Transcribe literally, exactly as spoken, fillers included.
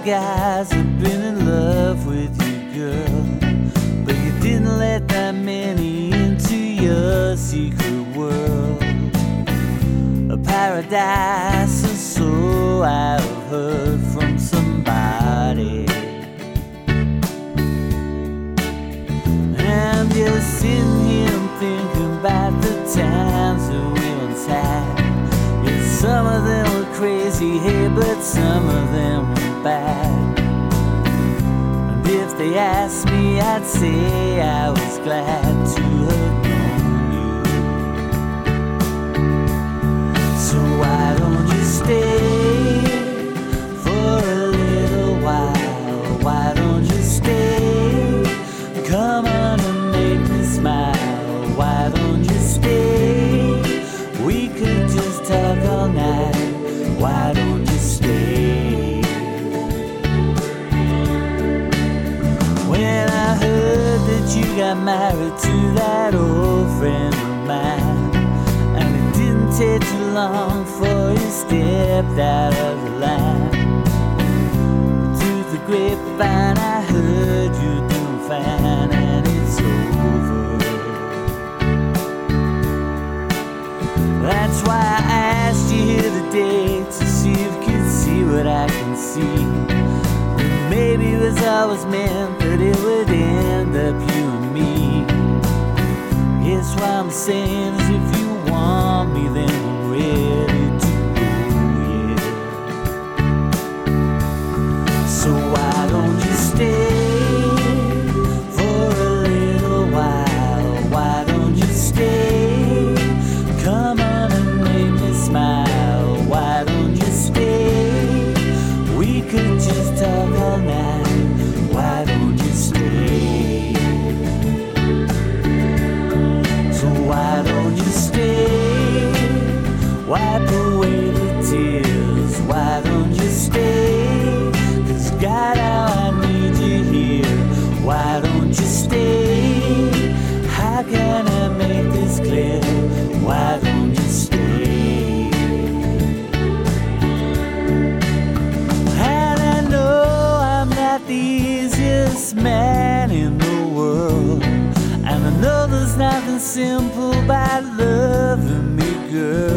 guys have been in love with you, girl, but you didn't let that many into your secret world. A paradise, or so I've heard from somebody. And you're sitting here and thinking about the times that we once had. Yeah, some of them were crazy, hey, but some of them were bad. And if they asked me, I'd say I was glad to have known you. So why don't you stay for a little while? Why don't you stay? Come on and make me smile. Why don't you stay? We could just talk all night. Why don't you stay? When I heard that you got married to that old friend of mine, and it didn't take too long for you stepped out of the line. Through the grapevine I heard you doing fine, and it's over. That's why I asked you here today, to see if you could see what I can see. And maybe it was always meant that it would end up you and me. Guess what I'm saying is, if you want me, then I'm ready to go, yeah. So why don't you stay for a little while? Why don't you stay? Come on and make me smile. Why don't you stay? We could just talk all night. Why don't you stay? So why don't you stay? Wipe away the tears. Why don't you stay? 'Cause God, how I need you here. Why don't you stay? How can I make this clear? Why don't you stay? And I know I'm not the easiest man in the world, and I know there's nothing simple about loving me, girl.